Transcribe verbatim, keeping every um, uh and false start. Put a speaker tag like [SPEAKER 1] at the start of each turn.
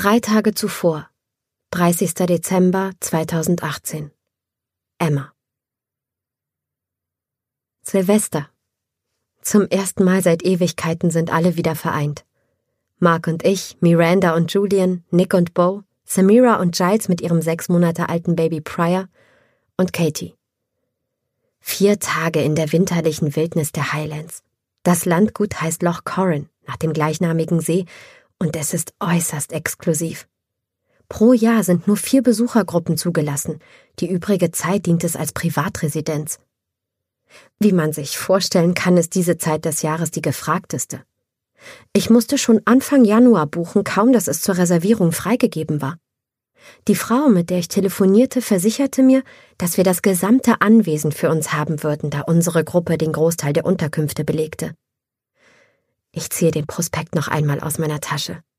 [SPEAKER 1] Drei Tage zuvor, dreißigster Dezember zweitausendachtzehn. Emma. Silvester. Zum ersten Mal seit Ewigkeiten sind alle wieder vereint. Mark und ich, Miranda und Julian, Nick und Bo, Samira und Giles mit ihrem sechs Monate alten Baby Pryor und Katie. Vier Tage in der winterlichen Wildnis der Highlands. Das Landgut heißt Loch Corran, nach dem gleichnamigen See, und es ist äußerst exklusiv. Pro Jahr sind nur vier Besuchergruppen zugelassen, die übrige Zeit dient es als Privatresidenz. Wie man sich vorstellen kann, ist diese Zeit des Jahres die gefragteste. Ich musste schon Anfang Januar buchen, kaum dass es zur Reservierung freigegeben war. Die Frau, mit der ich telefonierte, versicherte mir, dass wir das gesamte Anwesen für uns haben würden, da unsere Gruppe den Großteil der Unterkünfte belegte. Ich ziehe den Prospekt noch einmal aus meiner Tasche.